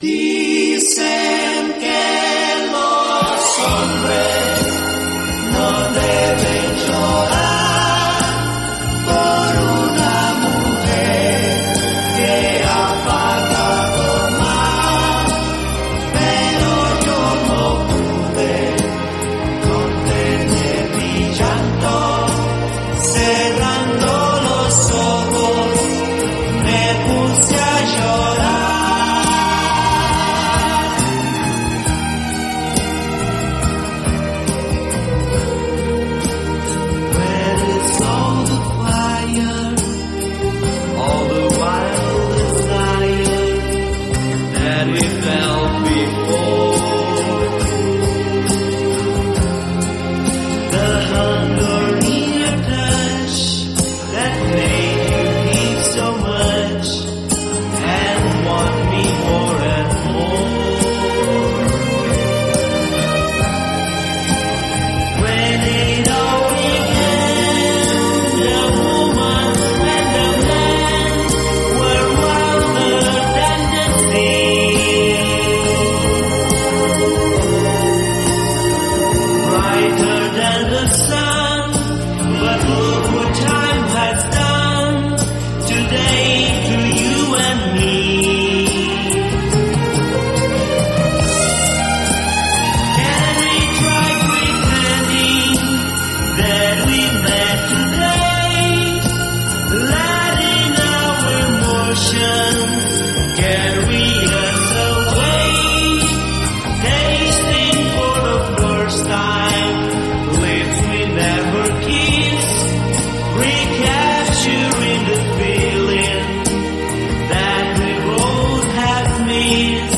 Dicen que los hombres no deben llorar por una mujer que ha pagado mal, pero yo no pude contener mi llanto, cerrando los ojos me puse a llorar. We felt before the hunger in your touch that made you need so much and want me more and more. When it all began, the woman and the man were wilder than the sea. Brighter than the sun, but look what time has done today to you and me. Can we try pretending that we met today, letting our emotions carry us away, tasting for the first time lips we never kissed, recapturing the feeling that we both have missed.